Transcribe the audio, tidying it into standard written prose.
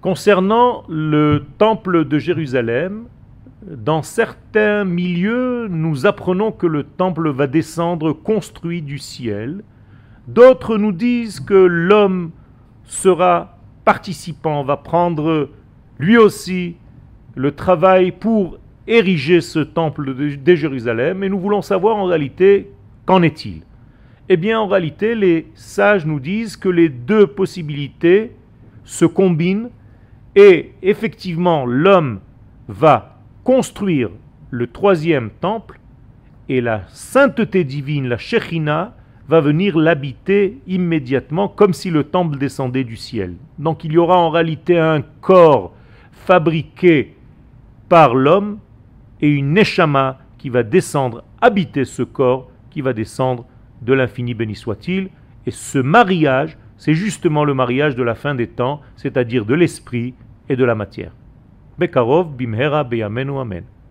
Concernant le temple de Jérusalem, dans certains milieux, nous apprenons que le temple va descendre construit du ciel. D'autres nous disent que l'homme sera participant, va prendre lui aussi le travail pour ériger ce temple de Jérusalem. Et nous voulons savoir en réalité, qu'en est-il? Eh bien, en réalité, les sages nous disent que les deux possibilités se combinent et effectivement, l'homme va construire le troisième temple et la sainteté divine, la Shekhinah, va venir l'habiter immédiatement comme si le temple descendait du ciel. Donc il y aura en réalité un corps fabriqué par l'homme et une Neshama qui va descendre, habiter ce corps qui va descendre de l'infini béni soit-il. Et ce mariage, c'est justement le mariage de la fin des temps, c'est-à-dire de l'esprit et de la matière. Bekarov bimhera beyamenu amen.